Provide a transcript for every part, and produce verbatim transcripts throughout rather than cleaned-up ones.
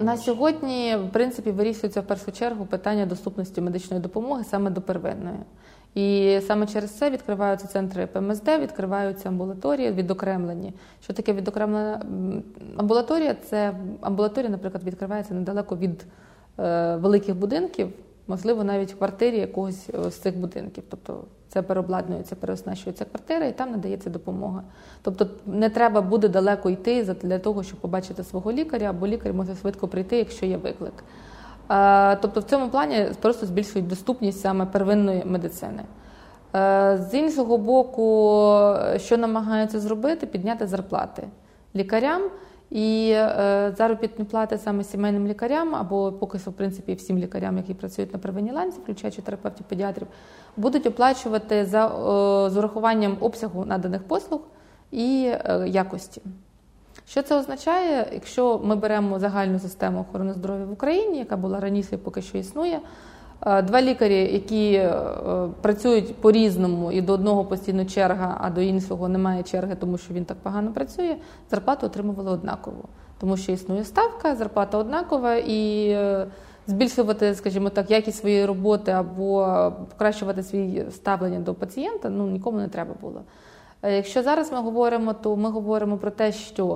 На сьогодні, в принципі, вирішується в першу чергу питання доступності медичної допомоги саме до первинної. І саме через це відкриваються центри П М С Д, відкриваються амбулаторії відокремлені. Що таке відокремлена амбулаторія? Це амбулаторія, наприклад, відкривається недалеко від е, великих будинків, можливо, навіть в квартирі якогось з цих будинків. Тобто це переобладнюється, переоснащується квартира і там надається допомога. Тобто не треба буде далеко йти для того, щоб побачити свого лікаря, або лікар може швидко прийти, якщо є виклик. Тобто в цьому плані просто збільшують доступність саме первинної медицини. З іншого боку, що намагаються зробити? Підняти зарплати лікарям і заробітні плати саме сімейним лікарям, або поки що, в принципі, всім лікарям, які працюють на первинній ланці, включаючи терапевтів, педіатрів, будуть оплачувати за, з урахуванням обсягу наданих послуг і якості. Що це означає? Якщо ми беремо загальну систему охорони здоров'я в Україні, яка була раніше і поки що існує, два лікарі, які працюють по-різному, і до одного постійно черга, а до іншого немає черги, тому що він так погано працює, зарплату отримували однаково. Тому що існує ставка, зарплата однакова, і збільшувати, скажімо так, якість своєї роботи або покращувати своє ставлення до пацієнта, ну, нікому не треба було. Якщо зараз ми говоримо, то ми говоримо про те, що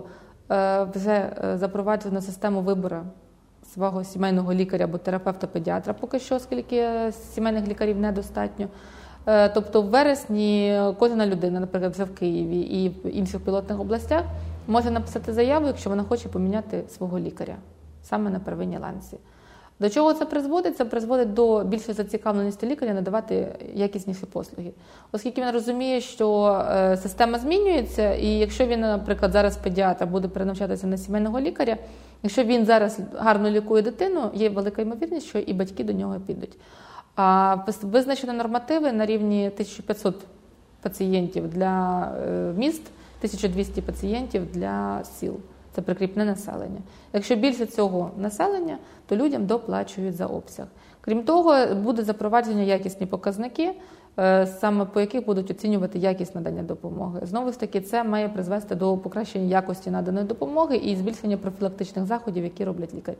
вже запроваджена система вибору свого сімейного лікаря або терапевта-педіатра поки що, оскільки сімейних лікарів недостатньо. Тобто в вересні кожна людина, наприклад, вже в Києві і в інших пілотних областях, може написати заяву, якщо вона хоче поміняти свого лікаря, саме на первинній ланці. До чого це призводить? Це призводить до більшої зацікавленості лікаря надавати якісніші послуги. Оскільки він розуміє, що система змінюється, і якщо він, наприклад, зараз педіатр буде перенавчатися на сімейного лікаря, якщо він зараз гарно лікує дитину, є велика ймовірність, що і батьки до нього підуть. А визначені нормативи на рівні тисяча п'ятсот пацієнтів для міст, тисяча двісті пацієнтів для сіл. Це прикріпне населення. Якщо більше цього населення, то людям доплачують за обсяг. Крім того, буде запровадження якісні показники, саме по яких будуть оцінювати якість надання допомоги. Знову ж таки, це має призвести до покращення якості наданої допомоги і збільшення профілактичних заходів, які роблять лікарі.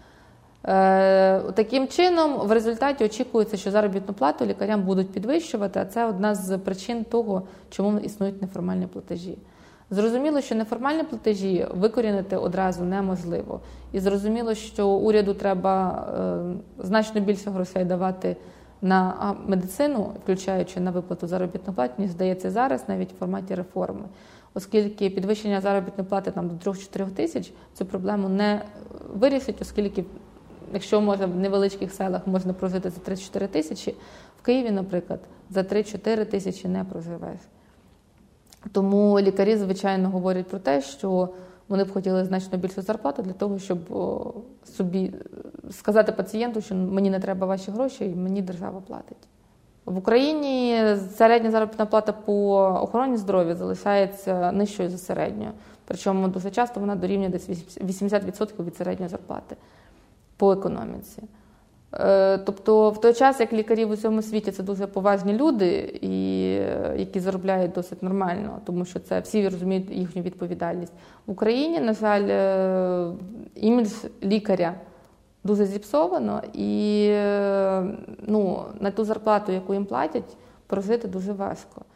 Таким чином, в результаті очікується, що заробітну плату лікарям будуть підвищувати, а це одна з причин того, чому існують неформальні платежі. Зрозуміло, що неформальні платежі викорінити одразу неможливо. І зрозуміло, що уряду треба е, значно більше грошей давати на медицину, включаючи на виплату заробітної плати, ніж здається зараз, навіть в форматі реформи. Оскільки підвищення заробітної плати там, до трьох-чотирьох тисяч цю проблему не вирішить, оскільки, якщо може в невеличких селах можна прожити за три-чотири тисячі, в Києві, наприклад, за три-чотири тисячі не проживеш. Тому лікарі, звичайно, говорять про те, що вони б хотіли значно більшу зарплату для того, щоб собі сказати пацієнту, що мені не треба ваші гроші, і мені держава платить. В Україні середня заробітна плата по охороні здоров'я залишається нижчою за середньою. Причому дуже часто вона дорівнює десь вісімдесят відсотків від середньої зарплати по економіці. Тобто в той час, як лікарі в усьому світі це дуже поважні люди, і, які заробляють досить нормально, тому що це всі розуміють їхню відповідальність. В Україні, на жаль, імідж лікаря дуже зіпсовано, і ну, на ту зарплату, яку їм платять, прожити дуже важко.